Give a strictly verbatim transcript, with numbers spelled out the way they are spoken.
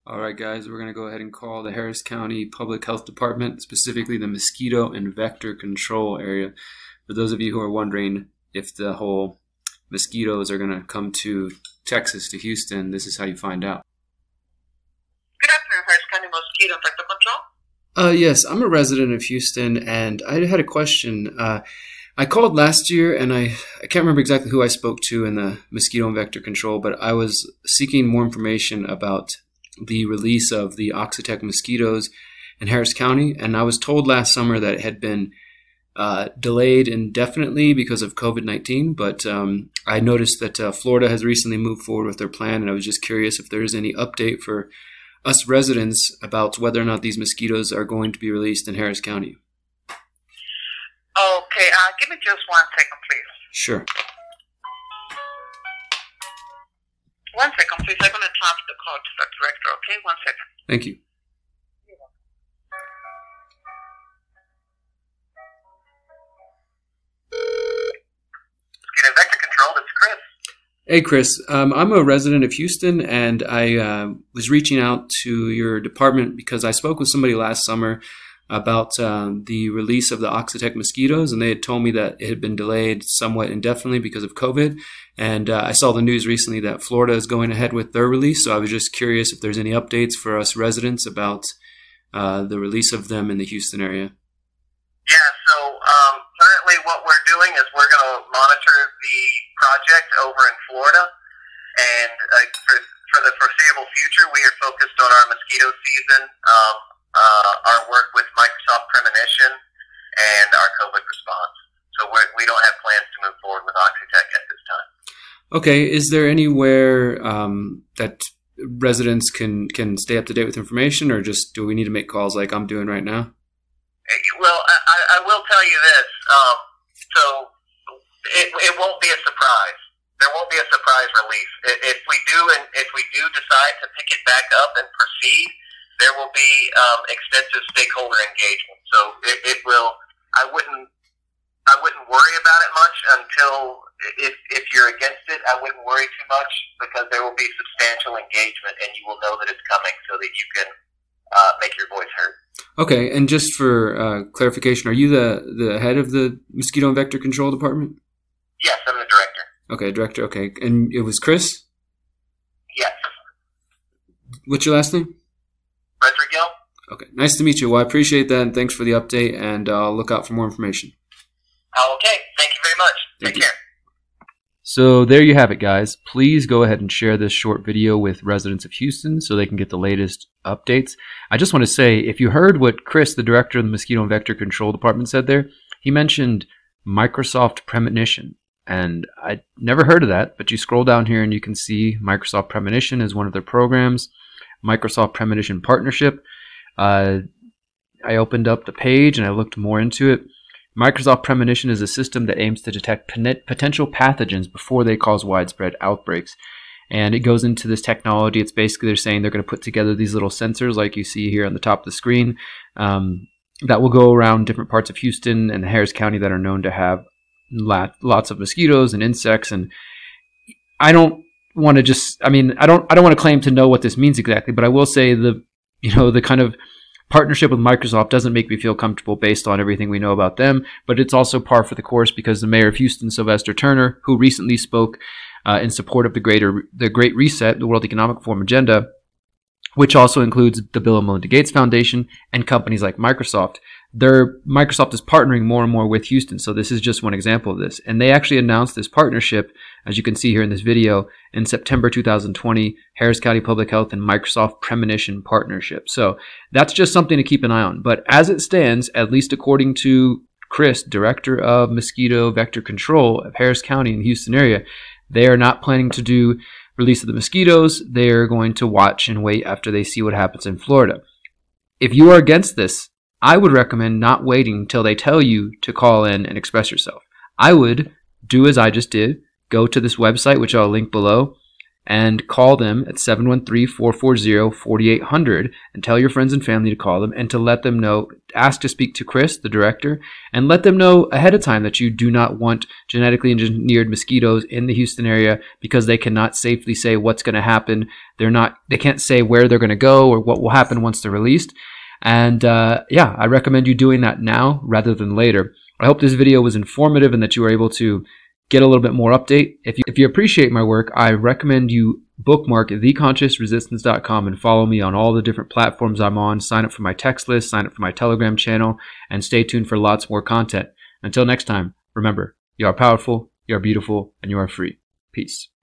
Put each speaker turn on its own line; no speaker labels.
All right, guys, we're going to go ahead and call the Harris County Public Health Department, specifically the mosquito and vector control area. For those of you who are wondering if the whole mosquitoes are going to come to Texas, to Houston, this is how you find out.
Good afternoon, Harris County Mosquito and Vector Control.
Uh, yes, I'm a resident of Houston, and I had a question. Uh, I called last year, and I, I can't remember exactly who I spoke to in the mosquito and vector control, but I was seeking more information about the release of the Oxitec mosquitoes in Harris County, and I was told last summer that it had been uh, delayed indefinitely because of COVID nineteen, but um, I noticed that uh, Florida has recently moved forward with their plan, and I was just curious if there's any update for us residents about whether or not these mosquitoes are going to be released in Harris County.
Okay, uh, give me just one second, please.
Sure.
One second, please. I'm going to transfer the call to the director, okay? One second.
Thank you.
Mosquito Vector Control, this is Chris.
Hey, Chris. Um, I'm a resident of Houston, and I uh, was reaching out to your department because I spoke with somebody last summer about uh, the release of the Oxitec mosquitoes, and they had told me that it had been delayed somewhat indefinitely because of COVID. And uh, I saw the news recently that Florida is going ahead with their release, so I was just curious if there's any updates for us residents about uh, the release of them in the Houston area.
Yeah, so um, currently what we're doing is we're going to monitor the project over in Florida, and uh, for, for the foreseeable future, we are focused on our mosquito season, um, uh, our work with Microsoft Premonition, and our COVID response. So we're, we don't have plans to move forward with Oxitec at this time.
Okay, is there anywhere um, that residents can, can stay up to date with information, or just do we need to make calls like I'm doing right now?
Well, I, I will tell you this. Um, so it, it won't be a surprise. There won't be a surprise release. If we do, and if we do decide to pick it back up and proceed, there will be um, extensive stakeholder engagement. So it, it will. I wouldn't. I wouldn't worry about it much until, if if you're against it, I wouldn't worry too much because there will be substantial engagement, and you will know that it's coming, so that you can uh, make your voice heard.
Okay, and just for uh, clarification, are you the, the head of the Mosquito and Vector Control Department?
Yes, I'm the director.
Okay, director, okay. And it was Chris?
Yes.
What's your last name?
Rodrigo.
Okay, nice to meet you. Well, I appreciate that, and thanks for the update, and I'll look out for more information.
Okay, thank you very much.
Thank
Take
you.
care.
So there you have it, guys. Please go ahead and share this short video with residents of Houston so they can get the latest updates. I just want to say, if you heard what Chris, the director of the Mosquito and Vector Control Department, said there, he mentioned Microsoft Premonition. And I never heard of that, but you scroll down here and you can see Microsoft Premonition is one of their programs. Microsoft Premonition Partnership. Uh, I opened up the page and I looked more into it. Microsoft Premonition is a system that aims to detect potential pathogens before they cause widespread outbreaks. And it goes into this technology. It's basically they're saying they're going to put together these little sensors like you see here on the top of the screen um, that will go around different parts of Houston and Harris County that are known to have lots of mosquitoes and insects. And I don't want to just, I mean, I don't, I don't want to claim to know what this means exactly, but I will say the, you know, the kind of partnership with Microsoft doesn't make me feel comfortable based on everything we know about them, but it's also par for the course because the mayor of Houston, Sylvester Turner, who recently spoke uh, in support of the greater the Great Reset, the World Economic Forum agenda, which also includes the Bill and Melinda Gates Foundation and companies like Microsoft. Their Microsoft is partnering more and more with Houston, so this is just one example of this. And they actually announced this partnership, as you can see here in this video, in September two thousand twenty, Harris County Public Health and Microsoft Premonition Partnership. So that's just something to keep an eye on. But as it stands, at least according to Chris, Director of Mosquito Vector Control of Harris County in the Houston area, they are not planning to do release of the mosquitoes. They are going to watch and wait after they see what happens in Florida. If you are against this, I would recommend not waiting until they tell you to call in and express yourself. I would do as I just did, go to this website, which I'll link below, and call them at seven one three, four four zero, four eight zero zero and tell your friends and family to call them and to let them know, ask to speak to Chris, the director, and let them know ahead of time that you do not want genetically engineered mosquitoes in the Houston area because they cannot safely say what's going to happen. They're not, they can't say where they're going to go or what will happen once they're released. And uh, yeah, I recommend you doing that now rather than later. I hope this video was informative and that you were able to get a little bit more update. If you, if you appreciate my work, I recommend you bookmark the conscious resistance dot com and follow me on all the different platforms I'm on. Sign up for my text list, sign up for my Telegram channel, and stay tuned for lots more content. Until next time, remember, you are powerful, you are beautiful, and you are free. Peace.